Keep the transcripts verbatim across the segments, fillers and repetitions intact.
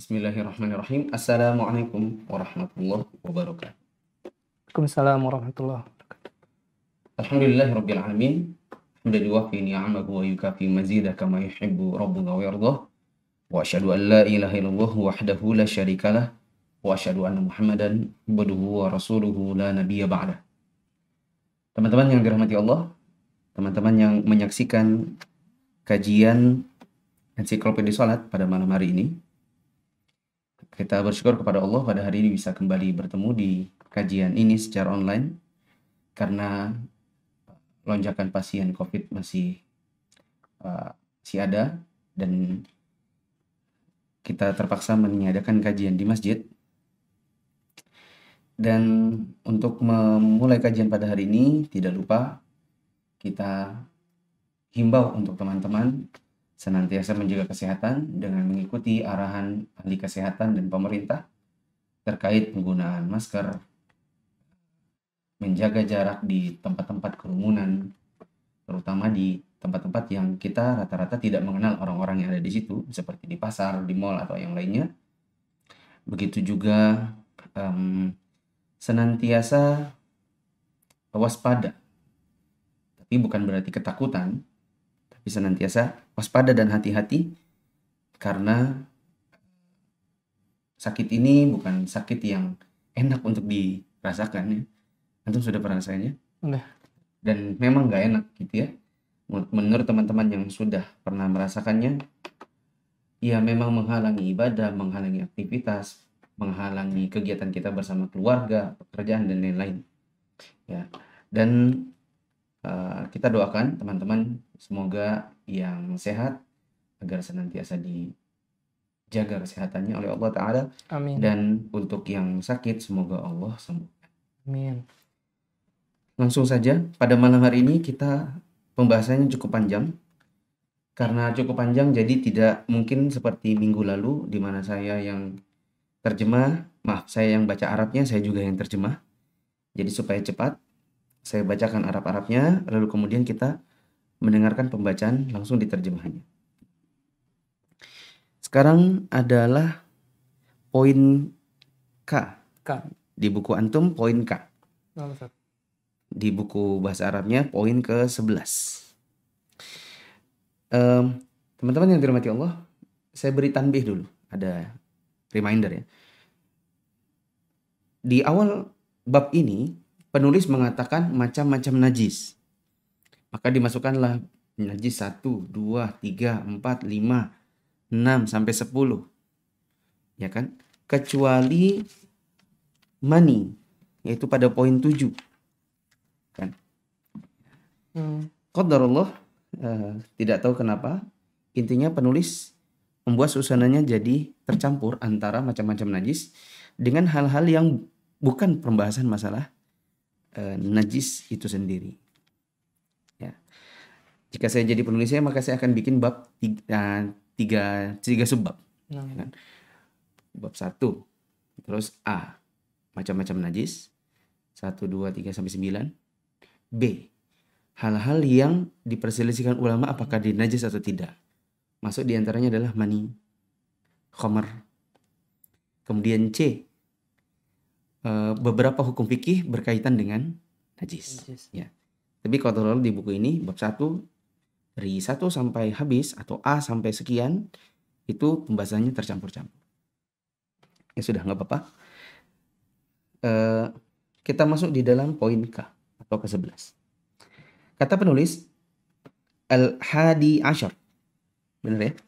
Bismillahirrahmanirrahim. Assalamualaikum warahmatullahi wabarakatuh. Waalaikumsalam warahmatullahi wabarakatuh. Alhamdulillahirabbil alamin. Hamdan yuwafi ni'amahu wa yukafi mazidah kama yuhibbu rabbuna wa yardah. Wa asyhadu an la ilaha illallah wahdahu la syarikalah wa asyhadu anna Muhammadan abduhu wa rasuluhu la nabiyya ba'dah. Teman-teman yang dirahmati Allah, teman-teman yang menyaksikan kajian Ensiklopedia Salat pada malam hari ini, kita bersyukur kepada Allah pada hari ini bisa kembali bertemu di kajian ini secara online karena lonjakan pasien COVID masih uh, masih ada dan kita terpaksa meniadakan kajian di masjid. Dan untuk memulai kajian pada hari ini tidak lupa kita himbau untuk teman-teman senantiasa menjaga kesehatan dengan mengikuti arahan ahli kesehatan dan pemerintah terkait penggunaan masker, menjaga jarak di tempat-tempat kerumunan, terutama di tempat-tempat yang kita rata-rata tidak mengenal orang-orang yang ada di situ, seperti di pasar, di mal, atau yang lainnya. Begitu juga um, senantiasa waspada, tapi bukan berarti ketakutan, tapi senantiasa waspada dan hati-hati karena sakit ini bukan sakit yang enak untuk dirasakan ya. Antum sudah pernah rasanya? Udah. Dan memang nggak enak gitu ya. Menurut teman-teman yang sudah pernah merasakannya, ya memang menghalangi ibadah, menghalangi aktivitas, menghalangi kegiatan kita bersama keluarga, pekerjaan dan lain-lain. Ya. Dan Uh, kita doakan teman-teman semoga yang sehat agar senantiasa dijaga kesehatannya oleh Allah Ta'ala. Amin. Dan untuk yang sakit semoga Allah sembuhkan. Amin. Langsung saja pada malam hari ini kita pembahasannya cukup panjang. Karena cukup panjang jadi tidak mungkin seperti minggu lalu di mana saya yang terjemah, maaf saya yang baca Arabnya, saya juga yang terjemah. Jadi supaya cepat saya bacakan Arab-Arabnya, lalu kemudian kita mendengarkan pembacaan langsung diterjemahnya. Sekarang adalah poin K. K. Di buku antum poin K. Oh, Ustaz. Di buku bahasa Arabnya poin ke sebelas. Um, teman-teman yang dirahmati Allah, saya beri tanbih dulu. Ada reminder ya. Di awal bab ini, penulis mengatakan macam-macam najis. Maka dimasukkanlah najis satu, dua, tiga, empat, lima, enam, sampai sepuluh. Ya kan? Kecuali mani, yaitu pada poin tujuh. Kan? Hmm. Qadarullah, uh, tidak tahu kenapa. Intinya penulis membuat suasananya jadi tercampur antara macam-macam najis dengan hal-hal yang bukan pembahasan masalah Uh, najis itu sendiri. Ya. Jika saya jadi penulisnya maka saya akan bikin bab tiga, tiga, tiga subbab. Nah. Ya kan? Bab satu, terus A, macam-macam najis, satu, dua, tiga, sampai sembilan. B, hal-hal yang diperselisihkan ulama apakah dia najis atau tidak. Masuk diantaranya adalah mani, khamar. Kemudian C, Uh, beberapa hukum fikih berkaitan dengan najis. najis. Ya. Tapi kalau di buku ini bab satu dari satu sampai habis atau A sampai sekian itu pembahasannya tercampur-campur. Ya sudah nggak apa-apa. Uh, kita masuk di dalam poin K atau ke sebelas. Kata penulis al-hadi asyar. Benar ya?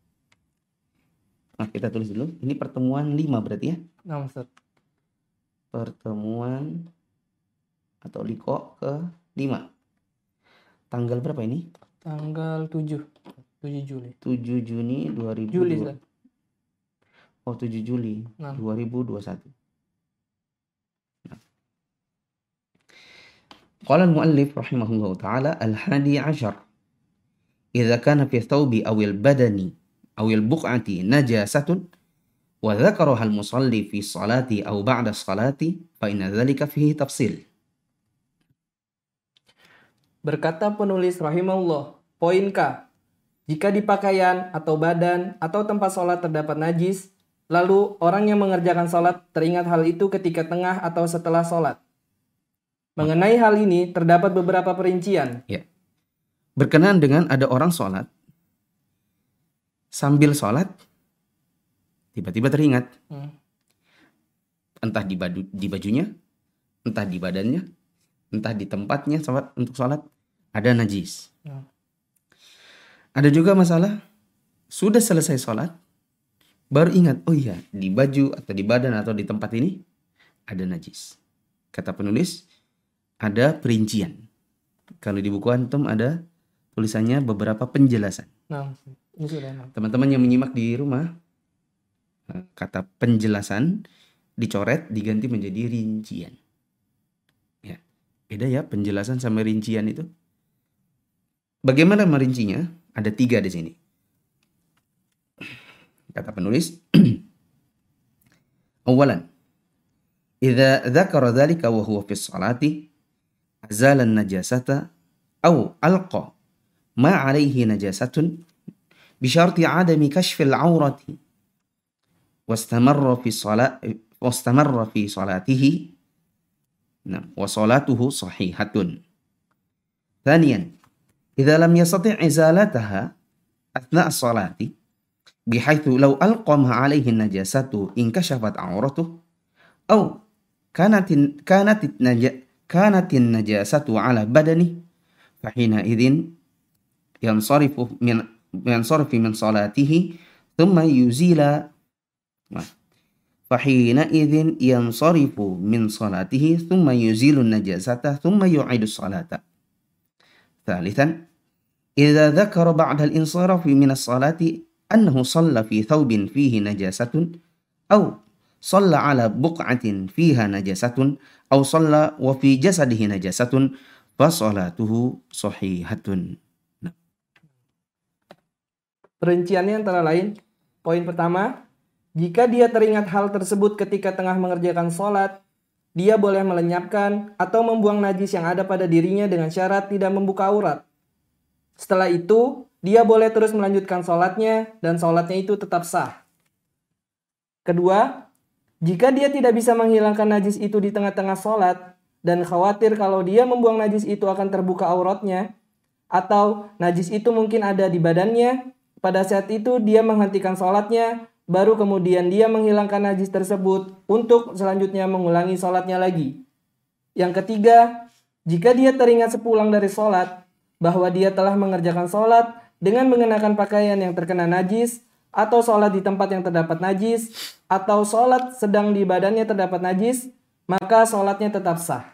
Nah, kita tulis dulu. Ini pertemuan lima berarti ya? Nah, Ustaz. Pertemuan atau liko ke lima. Tanggal berapa ini? Tanggal tujuh. tujuh Juli. tujuh Juni dua ribu dua puluh. Juli, Ustaz. Oh, tujuh Juli nah. dua ribu dua puluh satu. Nah. Qala al-muallif rahimahullahu ta'ala al-hadi ashar. Idza kana fi thawbi awil badani awil buq'ati najasatun wa dzakaraha al-musalli fi salati aw ba'da salati fa inna dzalika fihi tafsil. Berkata penulis rahimahullah, poin K. Jika di pakaian atau badan atau tempat sholat terdapat najis, Lalu orang yang mengerjakan sholat teringat hal itu ketika tengah atau setelah sholat. Mengenai hal ini terdapat beberapa perincian. Ya. Berkenaan dengan ada orang sholat, sambil sholat, tiba-tiba teringat. Hmm. Entah di, baju, di bajunya, entah di badannya, entah di tempatnya sholat, untuk sholat, ada najis. Hmm. Ada juga masalah, sudah selesai sholat, baru ingat, oh iya, di baju atau di badan atau di tempat ini ada najis. Kata penulis, ada perincian. Kalau di buku antum ada tulisannya beberapa penjelasan. Nah, ini sudah. Nah. Teman-teman yang menyimak di rumah, kata penjelasan dicoret diganti menjadi rincian. Ya, beda ya penjelasan sama rincian itu. Bagaimana merincinya? Ada tiga di sini. Kata penulis, awalan, idza dzakara dzalika wa huwa fi sholati azala an-najasata aw alqa ma 'alayhi najasatun bi syarti 'adami kashfi al-'aurati wastamarra fi shalat wastamarra fi salatihi nah wa salatuhu sahihatun. Thaniyan, idza lam yastati' izalataha athna' as-salati bihaitsu law alqa ma 'alayhi an-najasatu inkashafat 'auratuhu aw kanat kanat najasatu kanatin najasatu ala badani fahina idzin yansarifu min yansarifu min salatihi thumma yuzila fahina idzin yansarifu min salatihi thumma yuzilu najasata thumma yu'idu salata. Thalithan, idza dzakara ba'da al-insarafi min as-salati annahu shalla fi thawbin fihi najasatun aw shalla ala buq'atin fiha najasatun aw shalla wa fi jasadihi najasatun fa sholatuhu sahihatun. Nah. Perinciannya antara lain, poin pertama, jika dia teringat hal tersebut ketika tengah mengerjakan sholat, dia boleh melenyapkan atau membuang najis yang ada pada dirinya dengan syarat tidak membuka aurat. Setelah itu, dia boleh terus melanjutkan sholatnya dan sholatnya itu tetap sah. Kedua, jika dia tidak bisa menghilangkan najis itu di tengah-tengah sholat dan khawatir kalau dia membuang najis itu akan terbuka auratnya, atau najis itu mungkin ada di badannya, pada saat itu dia menghentikan sholatnya, baru kemudian dia menghilangkan najis tersebut untuk selanjutnya mengulangi sholatnya lagi. Yang ketiga, jika dia teringat sepulang dari sholat bahwa dia telah mengerjakan sholat dengan mengenakan pakaian yang terkena najis, atau sholat di tempat yang terdapat najis, atau sholat sedang di badannya terdapat najis, maka sholatnya tetap sah.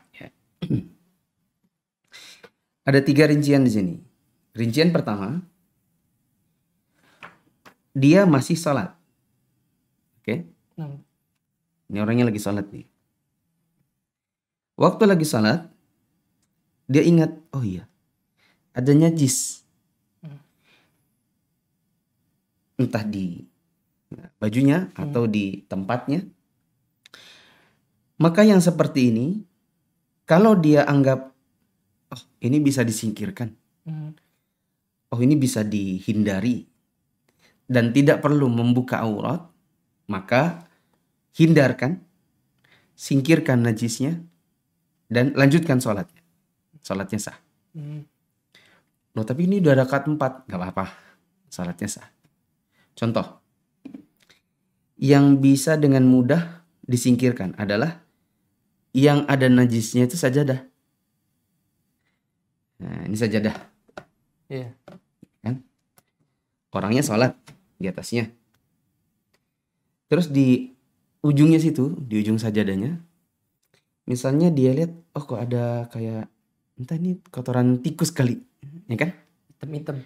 Ada tiga rincian di sini. Rincian pertama, dia masih sholat. Oke? Hmm. Ini orangnya lagi sholat nih. Waktu lagi sholat, dia ingat, oh iya, ada najis. Entah di bajunya atau di tempatnya. Maka yang seperti ini, kalau dia anggap, oh ini bisa disingkirkan, oh ini bisa dihindari, dan tidak perlu membuka aurat, maka hindarkan, singkirkan najisnya, dan lanjutkan sholatnya. Sholatnya sah. Loh tapi ini udah rakaat empat, gak apa-apa, sholatnya sah. Contoh, yang bisa dengan mudah disingkirkan adalah yang ada najisnya itu sajadah. Nah, ini sajadah. Iya. Kan? Orangnya sholat di atasnya. Terus di ujungnya situ, di ujung sajadahnya, misalnya dia lihat, oh kok ada kayak, entah ini kotoran tikus kali, ya kan? Hitam-hitam.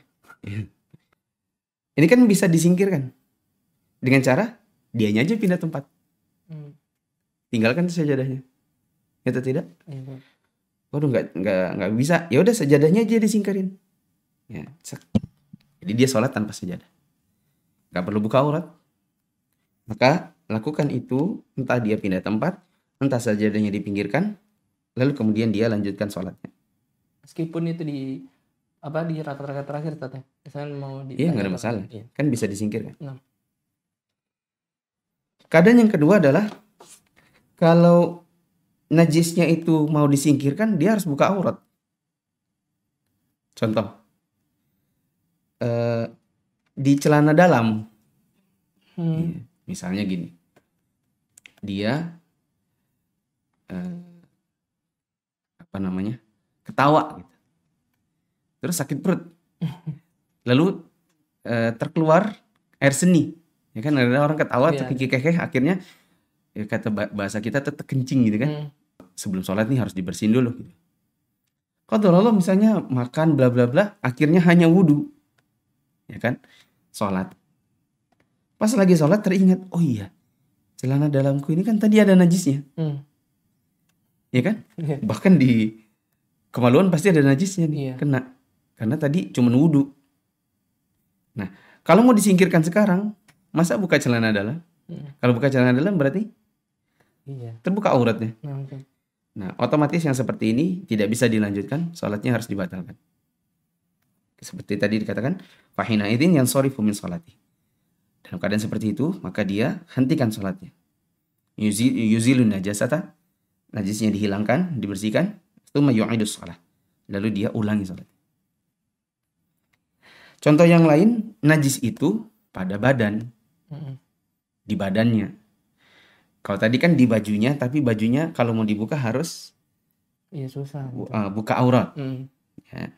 Ini kan bisa disingkirkan dengan cara dianya aja pindah tempat, Hmm. tinggalkan sajadahnya, atau tidak? Iya. Waduh nggak nggak nggak bisa, ya udah sajadahnya aja disingkirin, ya. Jadi dia sholat tanpa sajadah, nggak perlu buka aurat. Maka lakukan itu, entah dia pindah tempat, entah sajadahnya dipinggirkan, lalu kemudian dia lanjutkan sholatnya. Meskipun itu di apa di rakaat-rakaat terakhir tadi, misalnya mau di Iya nggak ada masalah, iya. kan bisa disingkirkan. Nah. Keadaan yang kedua adalah kalau najisnya itu mau disingkirkan, dia harus buka aurat. Contoh, eh, di celana dalam, Hmm. misalnya gini, dia eh, apa namanya, ketawa, gitu. Terus sakit perut, lalu eh, terkeluar air seni, ya kan, ada orang ketawa Iya. terkekeh, akhirnya ya kata bahasa kita tuh kencing gitu kan. Hmm. Sebelum sholat nih harus dibersihin dulu gitu. Kalau lo misalnya makan bla bla bla, akhirnya hanya wudhu, ya kan, sholat. Pas lagi sholat teringat, oh iya, celana dalamku ini kan tadi ada najisnya, Hmm. ya kan? Iya. Bahkan di kemaluan pasti ada najisnya nih, Iya. kena, karena tadi cuma wudhu. Nah, kalau mau disingkirkan sekarang, masa buka celana dalam? Hmm. Kalau buka celana dalam berarti Iya. terbuka auratnya. Nah, oke. Nah, otomatis yang seperti ini tidak bisa dilanjutkan, sholatnya harus dibatalkan. Seperti tadi dikatakan, fahina idin yang shorifu min sholati. Dalam keadaan seperti itu, maka dia hentikan sholatnya. Yuzi- Yuzilun najasata, najisnya dihilangkan, dibersihkan, tsumma yu'idus sholat. Lalu dia ulangi sholat. Contoh yang lain, najis itu pada badan, Hmm. di badannya. Kalau tadi kan di bajunya, tapi bajunya kalau mau dibuka harus Iya susah. Gitu. uh, buka aurat. Hmm. Ya.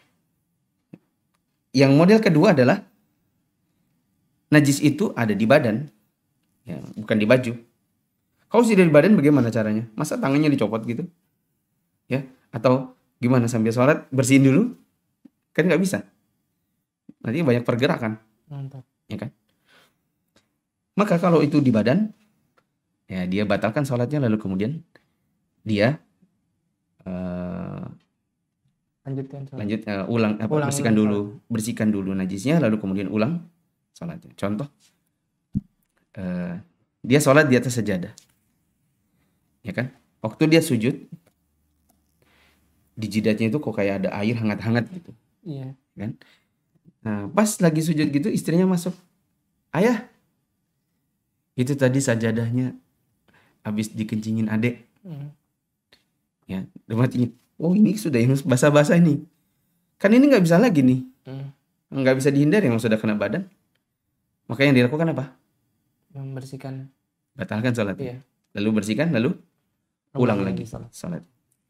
Yang model kedua adalah najis itu ada di badan, ya, bukan di baju. Kalau sudah di badan bagaimana caranya? Masa tangannya dicopot gitu? Ya, atau gimana sambil sholat bersihin dulu? Kan nggak bisa. Nanti banyak pergerakan, Mantap. ya kan? Maka kalau itu di badan, ya dia batalkan sholatnya, lalu kemudian dia uh, Lanjutkan sholat. lanjut uh, ulang apa, Ulang, bersihkan ulang dulu, bersihkan dulu najisnya, lalu kemudian ulang sholatnya. Contoh, uh, dia sholat di atas sajadah, ya kan? Waktu dia sujud, di jidatnya itu kok kayak ada air hangat-hangat gitu, Iya. kan? Nah, pas lagi sujud gitu, istrinya masuk, ayah, itu tadi sajadahnya habis dikencingin adek, Hmm. ya, dalam hatinya, oh ini sudah yang basah-basah ini, kan ini nggak bisa lagi nih, Hmm. nggak bisa dihindari, yang sudah kena badan. Maka yang dilakukan apa? Membersihkan. Batalkan sholatnya. Iya. Lalu bersihkan, lalu ulang lagi sholat. sholat.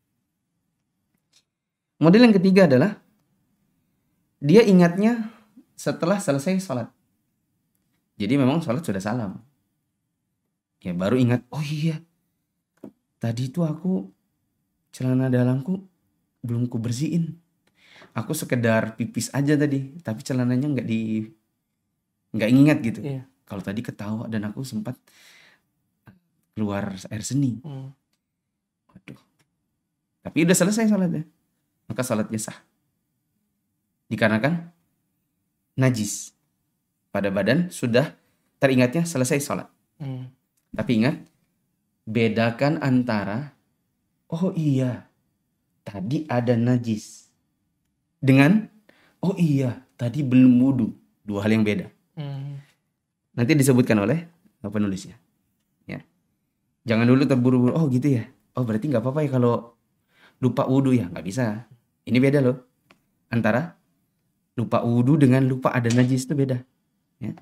Model yang ketiga adalah dia ingatnya setelah selesai sholat. Jadi memang sholat sudah salam, ya baru ingat, oh iya, tadi itu aku celana dalamku belum ku bersihin. Aku sekedar pipis aja tadi, tapi celananya nggak di nggak ingat gitu. Iya. Kalau tadi ketawa dan aku sempat keluar air seni. Hmm. Waduh. Tapi udah selesai sholatnya, maka sholatnya sah. Dikarenakan najis pada badan sudah teringatnya selesai sholat. Hmm. Tapi ingat, bedakan antara, oh iya, tadi ada najis, dengan, oh iya, tadi belum wudu. Dua hal yang beda. Hmm. Nanti disebutkan oleh penulisnya. Ya. Jangan dulu terburu-buru, oh gitu ya. Oh berarti nggak apa-apa ya kalau lupa wudu ya. Nggak bisa. Ini beda loh. Antara lupa wudu dengan lupa ada najis itu beda. Ya.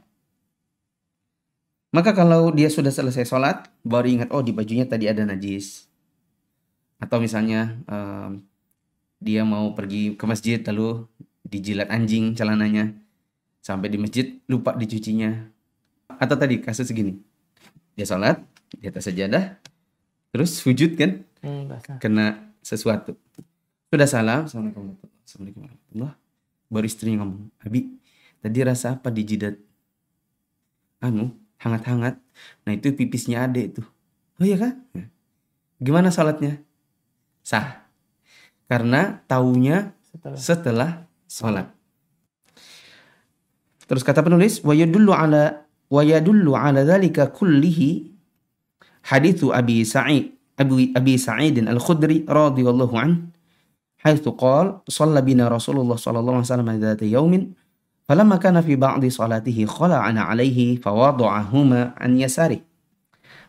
Maka kalau dia sudah selesai sholat, baru ingat, oh di bajunya tadi ada najis. Atau misalnya um, dia mau pergi ke masjid lalu dijilat anjing celananya. Sampai di masjid lupa dicucinya. Atau tadi kasus segini. Dia sholat di atas sajadah, terus sujud kan, Hmm. Basah. kena sesuatu. Sudah salam, Assalamualaikum Assalamualaikum warahmatullahi. Baru istrinya ngomong, Abi, tadi rasa apa di jidat? Anu, hangat-hangat. Nah itu pipisnya adek itu. Oh iya kan? Gimana sholatnya? Sah. Karena taunya Setelah. setelah sholat. Terus kata penulis, wa yadullu ala wa yadullu ala dzalika kullihi haditsu Abi Sa'id Abi Abi Sa'id Al-Khudri radhiyallahu anhu haitsu qala shalla bina Rasulullah sallallahu alaihi wasallam dzata yaumin falamma kana fi ba'di salatihi khala'ana alaihi fawada'ahuma an yasari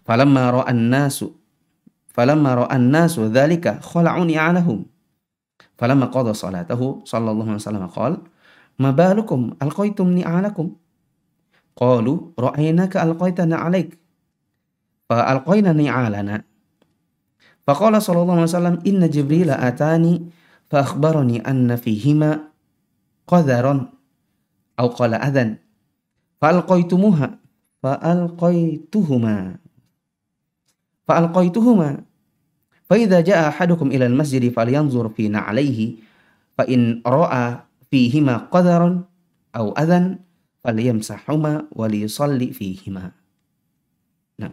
Falamma ra'an nasu falamma ra'an nasu dzalika khala'u ni'alahum. Falamma qada salatahu sallallahu alaihi wasallam qala ma balukum alqaitum ni'alakum. Qalu ra'aynaka alqaitana 'alaik. Fa alqaina ni'alana. Faqala sallallahu alaihi wasallam inna Jibril atani fa akhbarani anna fihima qadharan aw qala adhan. Fa alqaitumuha fa alqaituhuma fa alqaituhuma fa idza jaa ahadukum ila al-masjid falyanzur fi na'alayhi fa in ra'a fihima qadharan aw adhan falyamsahuma wa liyusalli fihima. Nah,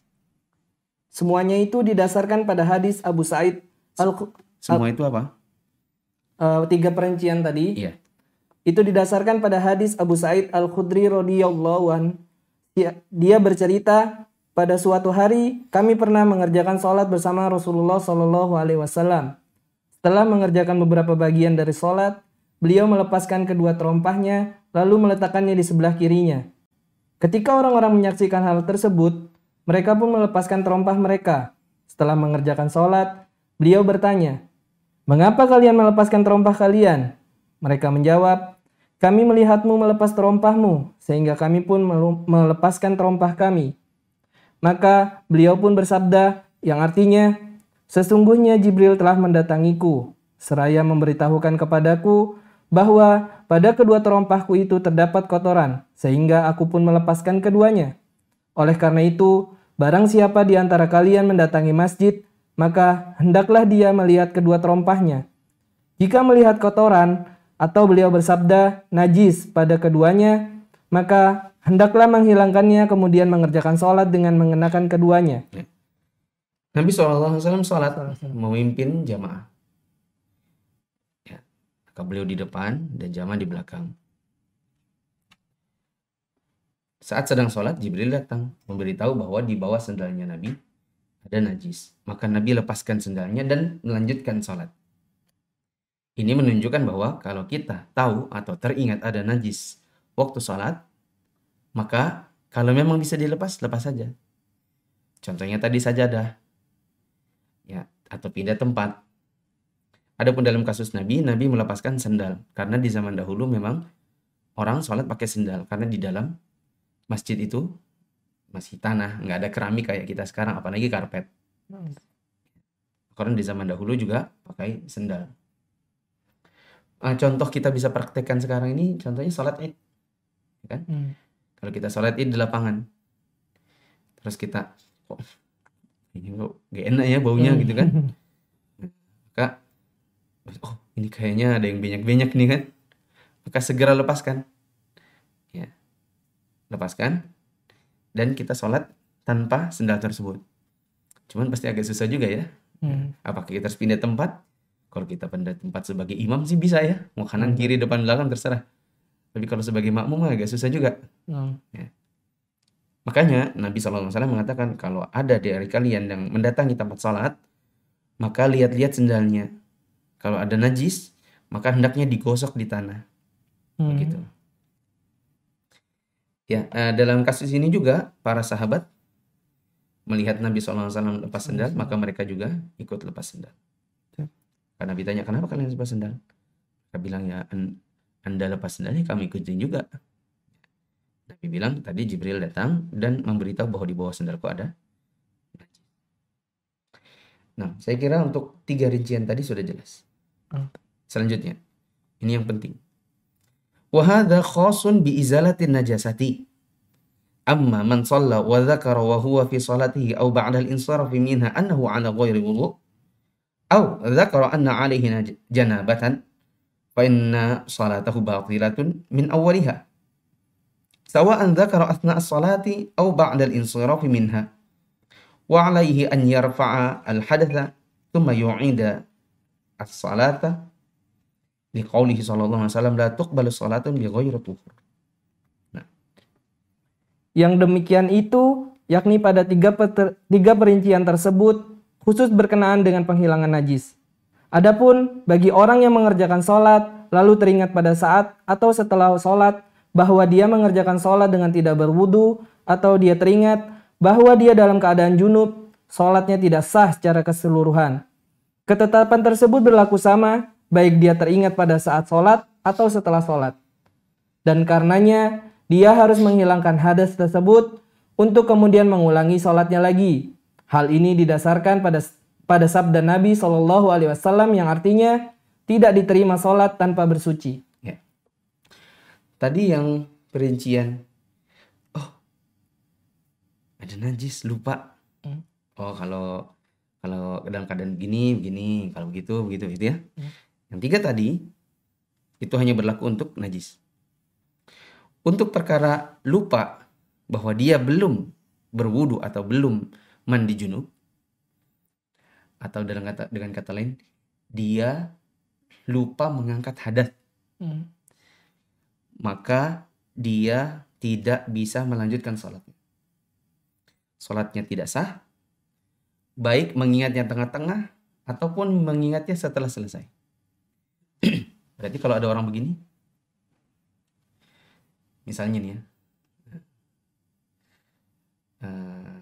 semuanya itu didasarkan pada hadis Abu Sa'id al semua itu apa? Uh, tiga perincian tadi. Iya. Itu didasarkan pada hadis Abu Sa'id Al-Khudri radhiyallahu an. Dia, dia bercerita, pada suatu hari kami pernah mengerjakan sholat bersama Rasulullah Shallallahu Alaihi Wasallam. Setelah mengerjakan beberapa bagian dari sholat, beliau melepaskan kedua terompahnya lalu meletakkannya di sebelah kirinya. Ketika orang-orang menyaksikan hal tersebut, mereka pun melepaskan terompah mereka. Setelah mengerjakan sholat, beliau bertanya, "Mengapa kalian melepaskan terompah kalian?" Mereka menjawab, "Kami melihatmu melepas terompahmu, sehingga kami pun melepaskan terompah kami." Maka beliau pun bersabda, yang artinya, "Sesungguhnya Jibril telah mendatangiku, seraya memberitahukan kepadaku bahwa pada kedua terompahku itu terdapat kotoran, sehingga aku pun melepaskan keduanya. Oleh karena itu, barang siapa di antara kalian mendatangi masjid, maka hendaklah dia melihat kedua terompahnya. Jika melihat kotoran, atau beliau bersabda najis pada keduanya, maka hendaklah menghilangkannya kemudian mengerjakan sholat dengan mengenakan keduanya." Nabi shallallahu alaihi wasallam sholat memimpin jamaah. Ya, maka beliau di depan dan jamaah di belakang. Saat sedang sholat, Jibril datang memberitahu bahwa di bawah sendalnya Nabi ada najis. Maka Nabi lepaskan sendalnya dan melanjutkan sholat. Ini menunjukkan bahwa kalau kita tahu atau teringat ada najis waktu sholat, maka kalau memang bisa dilepas, lepas saja. Contohnya tadi sajadah, ya, atau pindah tempat. Adapun dalam kasus Nabi, Nabi melepaskan sendal. Karena di zaman dahulu memang orang sholat pakai sendal. Karena di dalam masjid itu masih tanah, nggak ada keramik kayak kita sekarang, apalagi karpet. Karena di zaman dahulu juga pakai sendal. Uh, contoh kita bisa praktekkan sekarang ini, contohnya sholat id, kan? Hmm. Kalau kita sholat id di lapangan, terus kita, oh, ini kok gak enak ya baunya hmm. gitu kan? Maka, oh ini kayaknya ada yang banyak-banyak nih kan? Maka segera lepaskan, ya, lepaskan, dan kita sholat tanpa sendal tersebut. Cuman pasti agak susah juga ya. Hmm. Apakah kita harus pindah tempat? Kalau kita pindah tempat sebagai imam sih bisa ya, mau kanan, kiri, depan, belakang terserah. Tapi kalau sebagai makmum agak susah juga. Hmm. Ya. Makanya Nabi shallallahu alaihi wasallam mengatakan kalau ada dari kalian yang mendatangi tempat salat, maka lihat-lihat sendalnya. Kalau ada najis, maka hendaknya digosok di tanah. Hmm. Begitu. Ya, dalam kasus ini juga para sahabat melihat Nabi shallallahu alaihi wasallam lepas sendal, maka mereka juga ikut lepas sendal. Karena Nabi tanya, kenapa kalian lepas sendal? Mereka bilang, ya Anda lepas sendalnya, kami ikutin juga. Nabi bilang, tadi Jibril datang dan memberitahu bahwa di bawah sendalku ada. Nah, saya kira untuk tiga rincian tadi sudah jelas. Selanjutnya, ini yang penting. Wahada khosun bi izalatin najasati. Amma man shalla wa dzakara wa huwa fi salatihi aw ba'da al-insarafi minha annahu ala ghairi wudhu' aw dzakara anna 'alaihi janabatan fa inna salatahu batilatun min awwaliha sawa'an dzakara athna as-salati aw ba'da al-insarafi minha wa 'alaihi an yarfa'a al-hadatha thumma yu'ida as-salata liqaulihi sallallahu alaihi wasallam la tuqbalu salatun bi ghairi tuhur. Yang demikian itu yakni pada tiga, peter, tiga perincian tersebut khusus berkenaan dengan penghilangan najis. Adapun bagi orang yang mengerjakan sholat lalu teringat pada saat atau setelah sholat bahwa dia mengerjakan sholat dengan tidak berwudu atau dia teringat bahwa dia dalam keadaan junub, sholatnya tidak sah secara keseluruhan. Ketetapan tersebut berlaku sama, baik dia teringat pada saat sholat atau setelah sholat. Dan karenanya, dia harus menghilangkan hadas tersebut untuk kemudian mengulangi sholatnya lagi. Hal ini didasarkan pada pada sabda Nabi shallallahu alaihi wasallam yang artinya tidak diterima sholat tanpa bersuci. Ya. Tadi yang perincian, oh ada najis, lupa. Hmm. Oh kalau kalau dalam keadaan begini, begini, kalau begitu, begitu, gitu ya. Hmm. Yang tiga tadi itu hanya berlaku untuk najis. Untuk perkara lupa bahwa dia belum berwudu atau belum mandi junub, atau dengan kata dengan kata lain dia lupa mengangkat hadas, Hmm. maka dia tidak bisa melanjutkan sholatnya. Sholatnya tidak sah, baik mengingatnya tengah-tengah ataupun mengingatnya setelah selesai. Berarti kalau ada orang begini, misalnya nih ya, uh,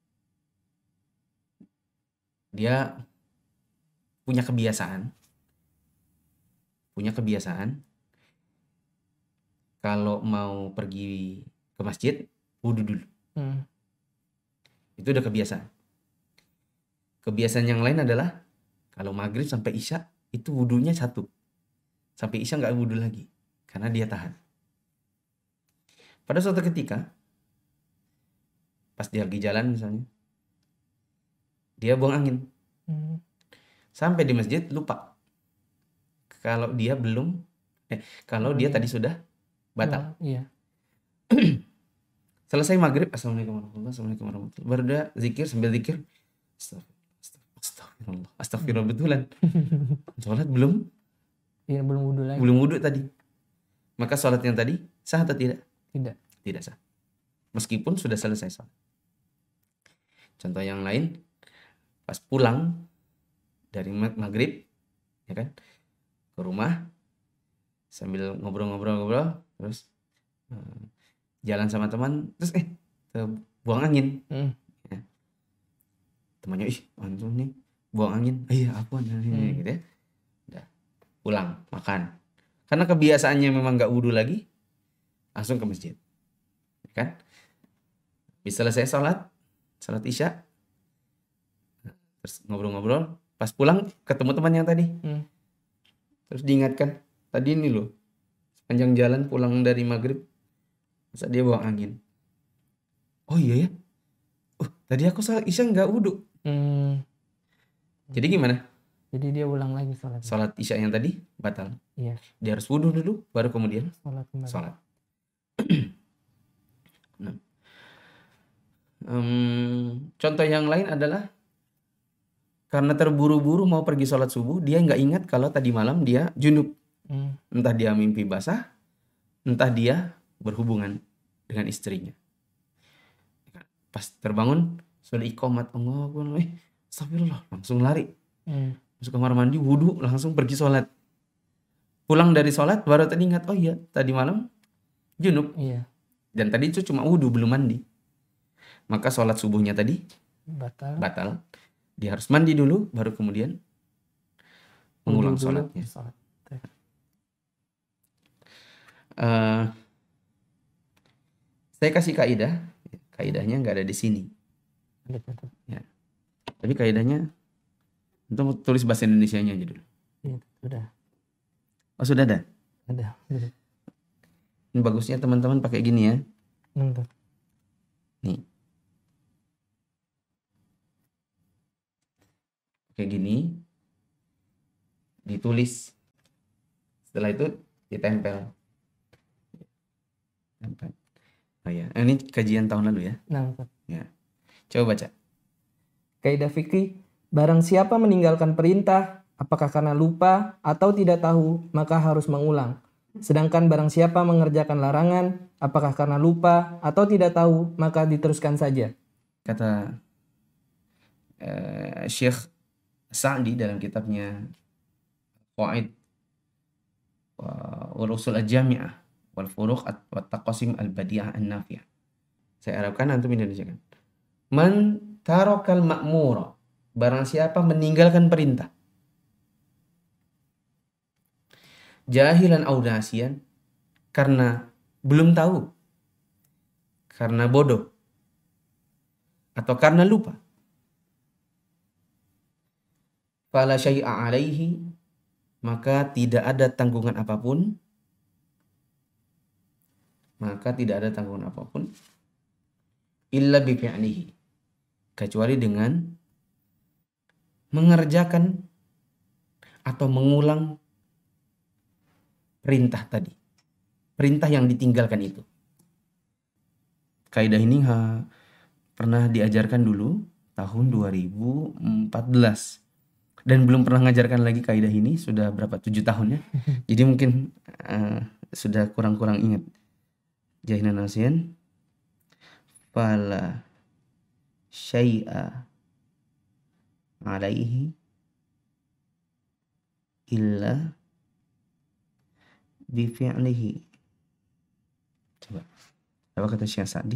dia punya kebiasaan, punya kebiasaan kalau mau pergi ke masjid, wudhu dulu. Hmm. Itu udah kebiasaan. Kebiasaan yang lain adalah kalau maghrib sampai isya itu wudhunya satu, sampai isya nggak wudhu lagi karena dia tahan. Pada suatu ketika, pas dia lagi jalan misalnya, dia buang angin. Hmm. Sampai di masjid lupa kalau dia belum, eh kalau Oh, dia iya. tadi sudah batal. Iya. Selesai maghrib, assalamualaikum warahmatullahi wabarakatuh, assalamualaikum warahmatullahi wabarakatuh. Baru dia zikir sambil zikir, astagfirullah, astagfirullah, astagfirullah betulan. Sholat belum, Iya, belum wudhu lagi. belum wudhu tadi. Maka sholat yang tadi sah atau tidak? Tidak. Tidak sah. Meskipun sudah selesai sholat. Contoh yang lain, pas pulang dari maghrib, ya kan, ke rumah sambil ngobrol-ngobrol-ngobrol, terus uh, jalan sama teman, terus eh buang angin. Hmm. Ya. Temannya, ih antum nih buang angin, iya apa nih, Hmm. gitu ya. Udah pulang makan. Karena kebiasaannya memang nggak wudhu lagi, langsung ke masjid, ya kan? Bisa selesai sholat, sholat isya, terus ngobrol-ngobrol. Pas pulang ketemu teman yang tadi, Hmm. terus diingatkan, tadi ini loh sepanjang jalan pulang dari maghrib, masa dia buang angin. Oh iya ya, oh tadi aku sholat isya nggak wudhu. Hmm. Jadi gimana? Jadi dia ulang lagi sholat. Sholat isya yang tadi batal. Iya. Dia harus wudhu dulu, baru kemudian Sholat kembali. sholat. Nah. Um, contoh yang lain adalah karena terburu-buru mau pergi sholat subuh, dia nggak ingat kalau tadi malam dia junub. Hmm. Entah dia mimpi basah, entah dia berhubungan dengan istrinya. Pas terbangun, sudah iqomat, Allah, eh, astagfirullah, langsung lari. Hmm. Masuk kamar mandi, wudhu, langsung pergi sholat. Pulang dari sholat, baru tadi ingat, oh iya, tadi malam junub. Iya. Dan tadi itu cuma wudhu, belum mandi. Maka sholat subuhnya tadi Batal. batal. Dia harus mandi dulu, baru kemudian mengulang Wudhu dulu, sholatnya. sholat. Uh, saya kasih kaidah, kaidahnya nggak ada di sini. Ya. Tapi kaidahnya, untuk tulis bahasa Indonesianya aja dulu. Iya, sudah. Oh sudah ada. Ada. Sudah. Ini bagusnya teman-teman pakai gini ya. Nonton. Nih. Kayak gini. Ditulis. Setelah itu ditempel. Tempel. Oh ya, ini kajian tahun lalu ya. Nonton. Ya. Coba baca. Kaidah fikih, barang siapa meninggalkan perintah, apakah karena lupa atau tidak tahu, maka harus mengulang. Sedangkan barang siapa mengerjakan larangan, apakah karena lupa atau tidak tahu, maka diteruskan saja. Kata uh, Syekh Sa'di dalam kitabnya Qawaid wal Usul Al-Jami'ah wal Furuq wat Taqasim Al-Badi'ah An-Nafi'ah. Saya harapkan antum Indonesia kan. Man tarokal ma'mura, barang siapa meninggalkan perintah. Jahilan au nasiyan, karena belum tahu, karena bodoh, atau karena lupa. Fala syai'a alaihi, maka tidak ada tanggungan apapun. Maka tidak ada tanggungan apapun. Illa bi fi'lihi, kecuali dengan mengerjakan atau mengulang perintah tadi. Perintah yang ditinggalkan itu. Kaidah ini ha, pernah diajarkan dulu tahun dua ribu empat belas. Dan belum pernah ngajarkan lagi kaidah ini sudah berapa tujuh tahun ya. Jadi mungkin uh, sudah kurang-kurang ingat. Jahilan nasiyan fala syai'a alaihi illa bi fi'lihi. Coba. Apa kata Syekh Sa'di?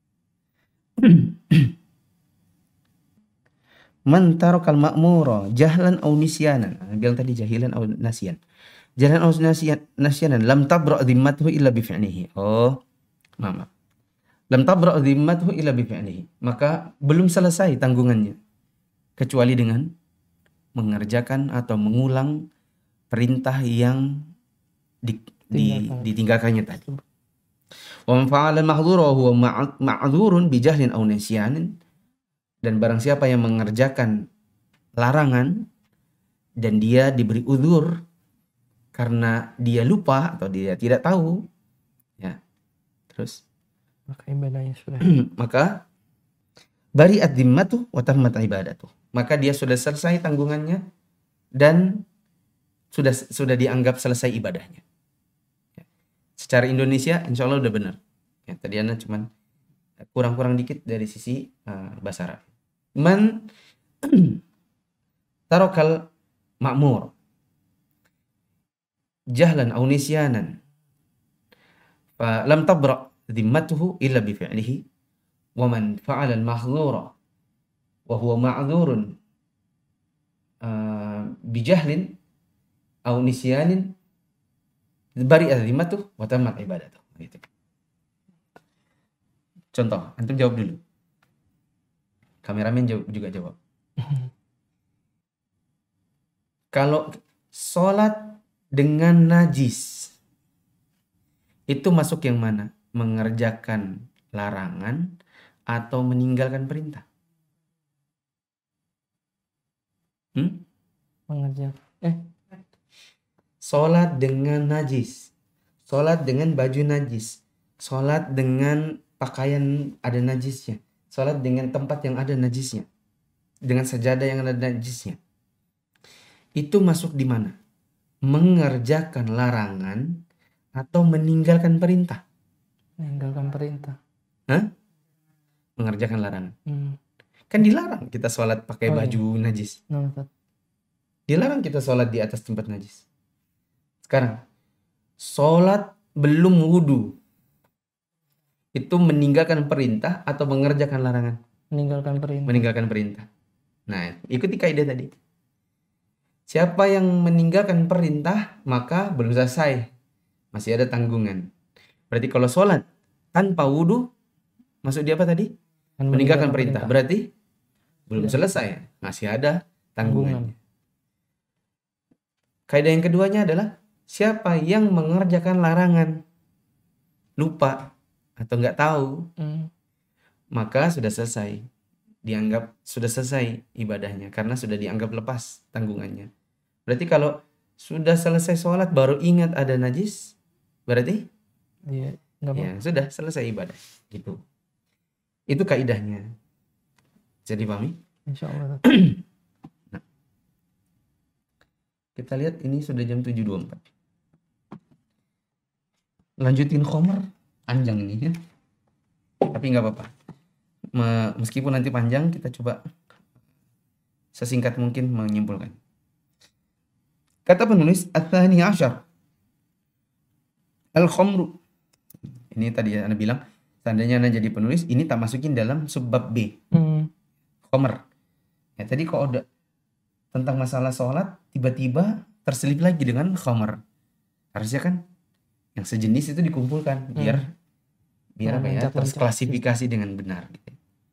Man tarakal ma'mura jahlan aw nisyanan. Bilang tadi jahilan aw nasyan. Jahlan aw nasyan nasyanan lam tabra' dhimmatuhu illa bi fi'lihi. Oh, maaf. Lam tabra' dhimmatuhu illa bi fi'lihi. Maka belum selesai tanggungannya kecuali dengan mengerjakan atau mengulang perintah yang di, di, ditinggalkannya tadi. Wa man fa'ala al-mahdhura huwa ma'dzurun bi jahlin aw nisyanin. Dan barang siapa yang mengerjakan larangan dan dia diberi uzur karena dia lupa atau dia tidak tahu, ya, terus maka ibadahnya sudah maka bari'at dhimmatuh wa tammat ibadatuh, maka dia sudah selesai tanggungannya dan sudah sudah dianggap selesai ibadahnya. Ya. Secara Indonesia insya Allah udah benar. Ya, tadi Anda cuman kurang-kurang dikit dari sisi uh, bahasa Arab. Man tarokal ma'mur jahlan aw nisyanan fa lam tabra' dhimmatuhu illa bi fi'lihi wa man fa'ala al-mahdhura wa huwa ma'dzurun uh, bi jahlin aw nisyanin bari'a dhimmatuhu wa tammat ibadatuh. Gitu. Contoh, antum jawab dulu. Kameramen jawab, juga jawab. Kalau sholat dengan najis, itu masuk yang mana? Mengerjakan larangan atau meninggalkan perintah? Hmm? mengerjakan eh Sholat dengan najis, sholat dengan baju najis, sholat dengan pakaian ada najisnya, sholat dengan tempat yang ada najisnya, dengan sajadah yang ada najisnya. Itu masuk di mana? Mengerjakan larangan atau meninggalkan perintah? meninggalkan perintah. Hah? Mengerjakan larangan. Hmm. Kan dilarang kita sholat pakai Oh, baju najis. Nah, Ustaz. Dilarang kita sholat di atas tempat najis. Sekarang, sholat belum wudu. Itu meninggalkan perintah atau mengerjakan larangan? meninggalkan perintah. Meninggalkan perintah. Nah, ikuti kaidah tadi. Siapa yang meninggalkan perintah, maka belum selesai. Masih ada tanggungan. Berarti kalau sholat tanpa wudu, masuk di apa tadi? Dan Meninggalkan perintah. Berarti belum Tidak. selesai. Masih ada tanggungannya. Tanggungan. Kaidah yang keduanya adalah siapa yang mengerjakan larangan, lupa atau nggak tahu, Hmm. maka sudah selesai, dianggap sudah selesai ibadahnya karena sudah dianggap lepas tanggungannya. Berarti kalau sudah selesai sholat baru ingat ada najis, berarti Iya, nggak ya apa. sudah selesai ibadah. Gitu. Itu kaidahnya. Jadi pahami? Insya Allah. Kita lihat ini sudah jam tujuh dua puluh empat. Lanjutin khomer panjang ini ya. Tapi nggak apa-apa. Me- Meskipun nanti panjang, kita coba sesingkat mungkin menyimpulkan. Kata penulis, Ats-tsani asyar. Al-khamru. Ini tadi Anda bilang, Seandainya Anda jadi penulis, ini tak masukin dalam subbab B. Hmm. Khomer. Ya, tadi kalau udah tentang masalah sholat, tiba-tiba terselip lagi dengan khomer. Harusnya kan yang sejenis itu dikumpulkan biar Hmm. biar apa ya, Loncat-loncat. terklasifikasi dengan benar. Gitu.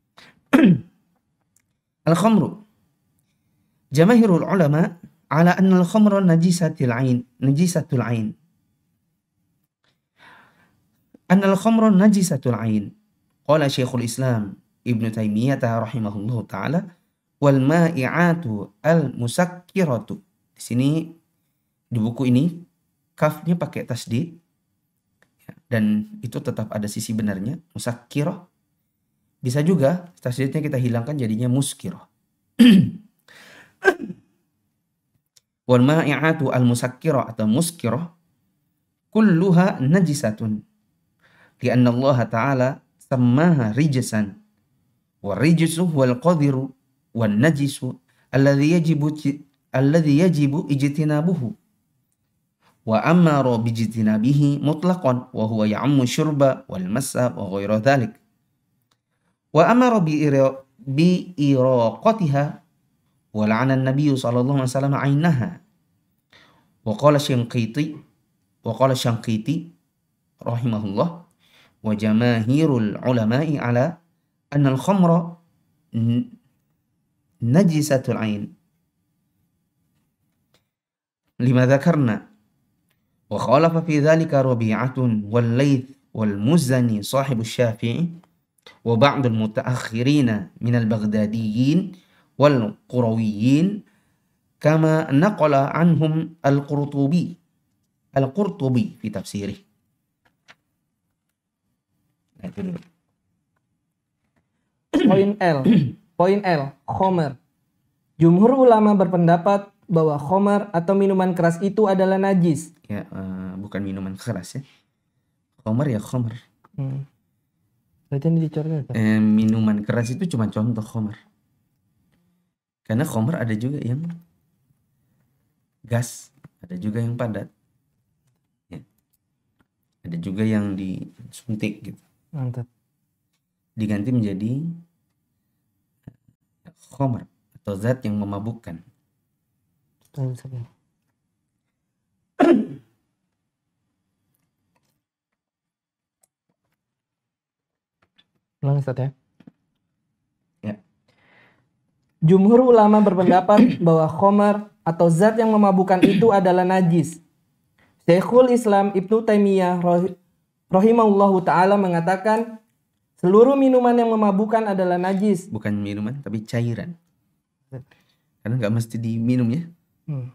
Al-khamru. Jamaahirul ulama ala anna al-khamra najisatul ain, najisatul ain. Anna al-khamra najisatul ain. Qala Syekhul Islam Ibnu Taimiyah rahimahullahu taala wal ma'i'atu al-musakkiratu. Di sini di buku ini kafnya pakai tasdid dan itu tetap ada sisi benarnya, musakkirah. Bisa juga tasdidnya kita hilangkan jadinya muskirah. Wal ma'i'atu al-musakkirah atau muskirah kulluha najisatun. Lianna Allah Ta'ala sammaha rijsan. Wa rijsu wal qadiru wan najisu alladhi yajibu alladhi yajibu ijtinabuhu. Wa amara bijtinabihi mutlaqan wa huwa ya'ammu syurba wal massa wa ghairu dhalik. Wa amara bi iraqatiha wa la'ana an-nabiy sallallahu alaihi wasallam 'ainaha. Wa qala Syanqiti wa qala Syanqiti rahimahullah wa jamaahirul ulama'i ala anna al-khamra najisatul ain. Lima dzakarna wa khalafa fi dhalika Rabi'atun wal Laits wal Muzani sahibu Syafi'i wa ba'd al-mutaakhirina min al-Baghdadiyyin wal Qurawiyyin kama naqala anhum al-Qurtubi al-Qurtubi fi tafsirih. Nah, itu dulu. Poin L. Poin L. Khomer. Jumhur ulama berpendapat bahwa khomer atau minuman keras itu adalah najis. Ya, uh, bukan minuman keras ya. Khomer ya khomer. Hmm. Berarti ini dicoret. Eh, minuman keras itu cuma contoh khomer. Karena khomer ada juga yang gas, ada juga yang padat. Ya. Ada juga yang disuntik gitu. Mantap. Diganti menjadi khomer atau zat yang memabukkan. Ulang Ustaz ya. Ya. Jumhur ulama berpendapat bahwa khomer atau zat yang memabukkan itu adalah najis. Syekhul Islam Ibnu Taimiyah rahimahullahu taala mengatakan seluruh minuman yang memabukkan adalah najis. Bukan minuman tapi cairan. Karena nggak mesti diminum ya. Hmm.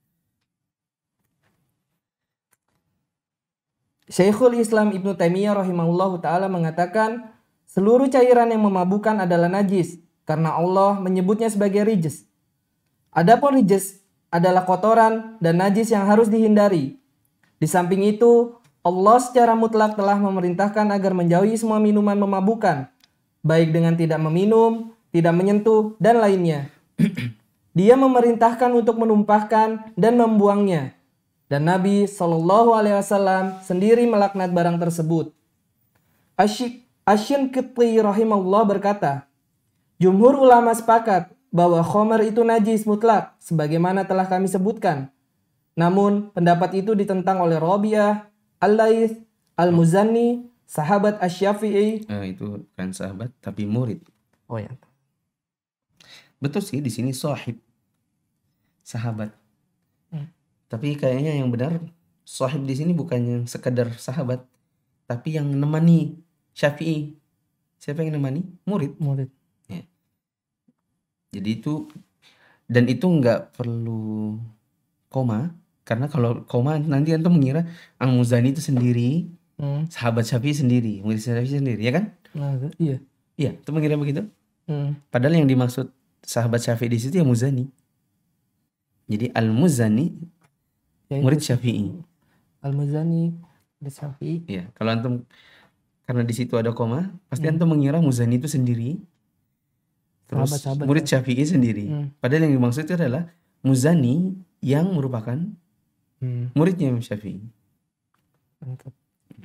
Syekhul Islam Ibnu Taimiyah rahimahullahu taala mengatakan seluruh cairan yang memabukkan adalah najis karena Allah menyebutnya sebagai rijs. Adapun rijs adalah kotoran dan najis yang harus dihindari. Di samping itu, Allah secara mutlak telah memerintahkan agar menjauhi semua minuman memabukkan, baik dengan tidak meminum, tidak menyentuh, dan lainnya. Dia memerintahkan untuk menumpahkan dan membuangnya. Dan Nabi shallallahu alaihi wasallam sendiri melaknat barang tersebut. Asy-Syanqiti rahimahullah berkata, jumhur ulama sepakat bahwa khomer itu najis mutlak, sebagaimana telah kami sebutkan. Namun, pendapat itu ditentang oleh Rabi'ah, Al-Laits, Al-Muzani, sahabat Asy-Syafi'i. Eh, itu bukan sahabat tapi murid. Oh ya. Betul sih di sini sahib. Sahabat. Hmm. Tapi kayaknya yang benar sahib di sini bukan yang sekedar sahabat, tapi yang nemani Syafi'i. Siapa yang nemani? Murid. Murid. Ya. Jadi itu dan itu nggak perlu koma, karena kalau koma nanti antum mengira Al-Muzani itu sendiri, Hmm. sahabat Syafi'i sendiri, murid Syafi'i sendiri, ya kan? Nah, iya. Iya, itu mengira begitu. Hmm. Padahal yang dimaksud sahabat Syafi'i di situ ya Muzani. Jadi Al-Muzani Ya, murid Syafi'i. Al-Muzani murid Syafi'i. Iya, kalau antum karena di situ ada koma, pasti Hmm. antum mengira Muzani itu sendiri. Terus Sahabat-sahabat murid ya. Syafi'i sendiri. Hmm. Padahal yang dimaksud itu adalah Muzani yang merupakan Hmm. muridnya Imam Syafi'i. Mantap.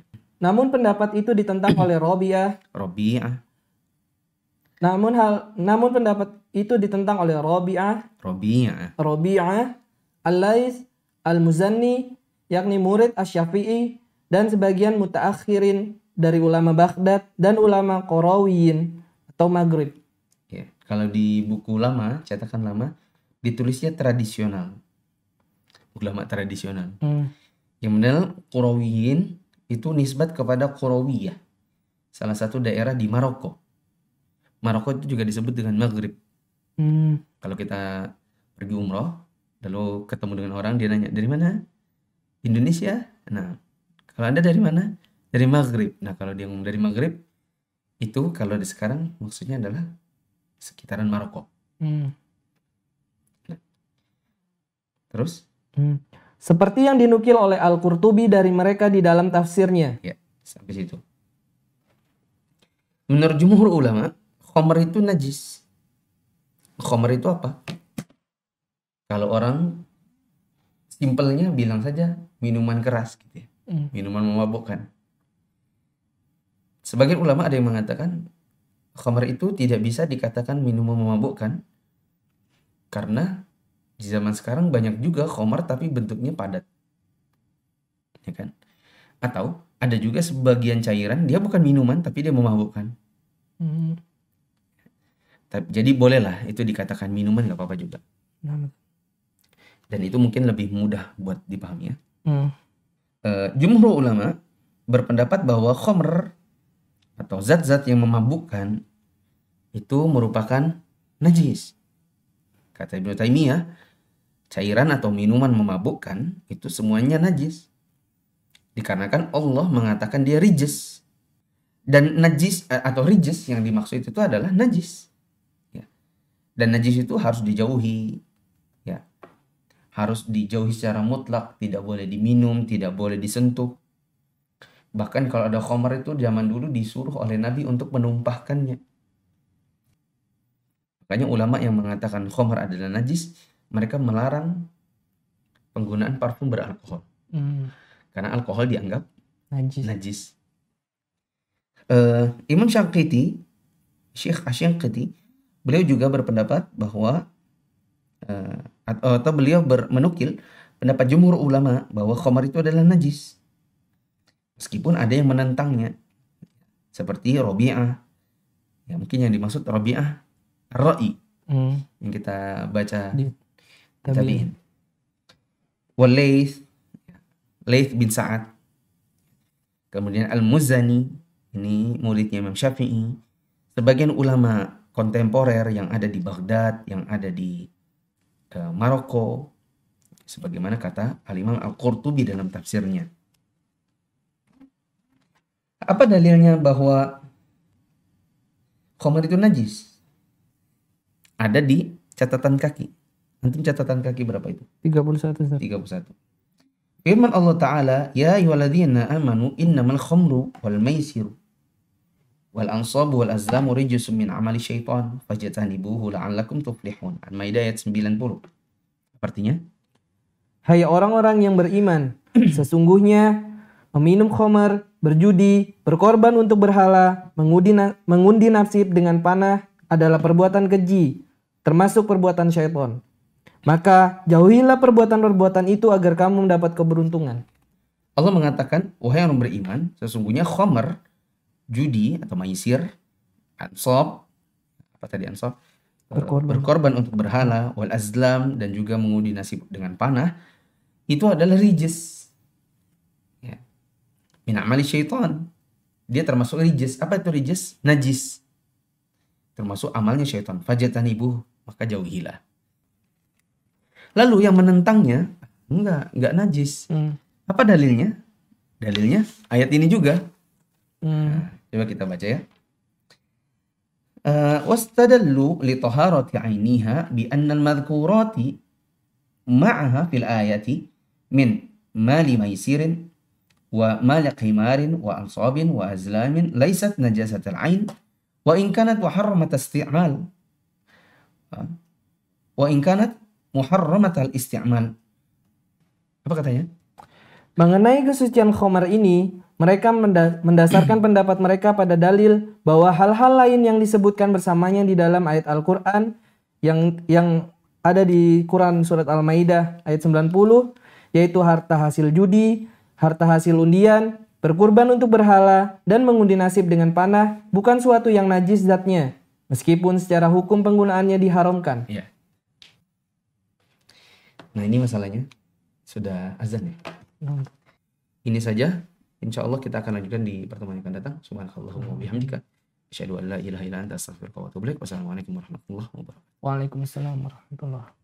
Namun pendapat itu ditentang oleh Rabi'ah. Robi'ah, Namun hal namun pendapat itu ditentang oleh Rabi'ah, Robi'ah. Rabi'ah, Al-Lais, Al-Muzanni, yakni murid Asy-Syafi'i dan sebagian mutaakhirin dari ulama Baghdad dan ulama Qarawiyin atau Maghrib. Ya, kalau di buku lama, cetakan lama, ditulisnya tradisional. Ulama tradisional. Hmm. Yang benar Qurawiyin itu nisbat kepada Qurawiyah, salah satu daerah di Maroko. Maroko itu juga disebut dengan Maghrib. Hmm. Kalau kita pergi umroh, lalu ketemu dengan orang, dia nanya, dari mana? Indonesia? Nah, kalau Anda dari mana? Dari Maghrib. Nah, kalau dia ngomong dari Maghrib, itu kalau di sekarang maksudnya adalah sekitaran Maroko. Hmm. Nah, terus? Hmm. Seperti yang dinukil oleh Al-Qurtubi dari mereka di dalam tafsirnya. Ya, sampai situ. Menurut jumhur ulama, khamr itu najis. Khamr itu apa? Kalau orang simpelnya bilang saja minuman keras gitu ya. Hmm. Minuman memabukkan. Sebagian ulama ada yang mengatakan khamr itu tidak bisa dikatakan minuman memabukkan karena di zaman sekarang banyak juga khamr tapi bentuknya padat. Ya kan? Atau ada juga sebagian cairan dia bukan minuman tapi dia memabukkan. Hmm. Jadi bolehlah itu dikatakan minuman, nggak apa-apa juga. Nah. Dan itu mungkin lebih mudah buat dipahami ya. Hmm. Uh, jumhur ulama berpendapat bahwa khamr atau zat-zat yang memabukkan itu merupakan najis. Kata Ibnu Taimiyah, cairan atau minuman memabukkan itu semuanya najis. Dikarenakan Allah mengatakan dia rijis. Dan najis atau rijis yang dimaksud itu adalah najis. Ya. Dan najis itu harus dijauhi. Ya. Harus dijauhi secara mutlak, tidak boleh diminum, tidak boleh disentuh. Bahkan kalau ada khamr itu zaman dulu disuruh oleh Nabi untuk menumpahkannya. Makanya ulama yang mengatakan khamr adalah najis, mereka melarang penggunaan parfum beralkohol. Hmm. Karena alkohol dianggap Najis. najis. Uh, Imam Syaqiti, Syekh Asy-Syaqiti, beliau juga berpendapat bahwa uh, atau beliau ber, menukil pendapat jumhur ulama bahwa khamr itu adalah najis. Meskipun ada yang menentangnya. Seperti Rabi'ah. Ya, mungkin yang dimaksud Rabi'ah Ar-Ra'i. Hmm. Yang kita baca Di tabi'in. Wal Laits, Laits bin Sa'ad. Kemudian Al-Muzani, ini muridnya Imam Syafi'i. Sebagian ulama kontemporer yang ada di Baghdad, yang ada di uh, Maroko, sebagaimana kata Al-Imam Al-Qurtubi dalam tafsirnya. Apa dalilnya bahwa khamr itu najis? Ada di catatan kaki. Antum catatan kaki berapa itu? tiga puluh satu. tiga puluh satu. Firman Allah Ta'ala, ya ayyuhalladzina amanu innamal khamru wal maisiru wal ansabu wal azlamu rijsum min amali syaitan fajtanibuhu la'allakum tuflihun. Al-Maidah ayat sembilan puluh. Artinya, hai orang-orang yang beriman, sesungguhnya meminum khamar, berjudi, berkorban untuk berhala, mengundi, na- mengundi nasib dengan panah adalah perbuatan keji, termasuk perbuatan syaitan. Maka jauhilah perbuatan-perbuatan itu agar kamu mendapat keberuntungan. Allah mengatakan, wahai orang beriman, sesungguhnya khamr, judi atau maisir, ansab, apa tadi ansab? Berkorban. Berkorban untuk berhala, wal azlam, dan juga mengundi nasib dengan panah, itu adalah rijis. Ya. Min amali syaitan. Dia termasuk rijis. Apa itu rijis? Najis. Termasuk amalnya syaitan. Fajtanibuh, maka jauhilah. Lalu yang menentangnya, enggak, enggak najis. Hmm. Apa dalilnya? Dalilnya ayat ini juga. Hmm. Nah, coba kita baca ya. Wastadallu li taharati 'ainiha bi anna al-madhkurati ma'aha fil ayati min mali maisirin wa mali qimarin wa ansabin wa azlamin laysat najasatal 'ain wa in kanat muharramat isti'mal. Wa in kanat muharramat al-isti'mal. Apa katanya? Mengenai kesucian khamar ini, Mereka menda- mendasarkan pendapat mereka pada dalil bahwa hal-hal lain yang disebutkan bersamanya di dalam ayat Al-Quran yang yang ada di Quran surat Al-Maidah ayat sembilan puluh, yaitu harta hasil judi, harta hasil undian, berkurban untuk berhala, dan mengundi nasib dengan panah bukan suatu yang najis zatnya, meskipun secara hukum penggunaannya diharamkan. Ya. Nah ini masalahnya sudah azan ya. Ini saja. Insya Allah kita akan lanjutkan di pertemuan yang akan datang. Subhanakallahumma wa bihamdika asyhadu an la ilaha illa anta astaghfiruka wa atubu ilaik. Wassalamualaikum warahmatullahi wabarakatuh. Waalaikumsalam warahmatullahi wabarakatuh.